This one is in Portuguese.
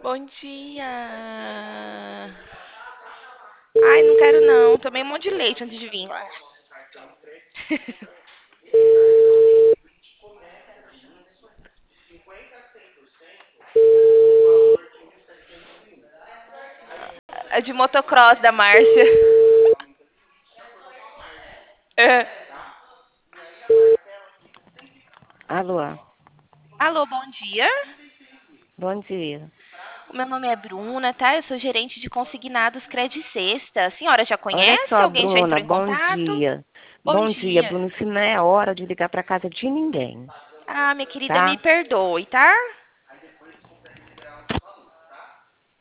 Bom dia. Ai, não quero não. Tomei um monte de leite antes de vir. É de motocross da Márcia. É. Alô, Alô, bom dia. bom dia. O meu nome é Bruna, tá? Eu sou gerente de consignados Credicesta. A senhora já Olha conhece? só, Alguém já Bruna, entrou em bom contato? dia. Bom Bom dia, dia. Bruna. Se não é hora de ligar para casa de ninguém, Ah, minha querida, me tá? perdoe, tá?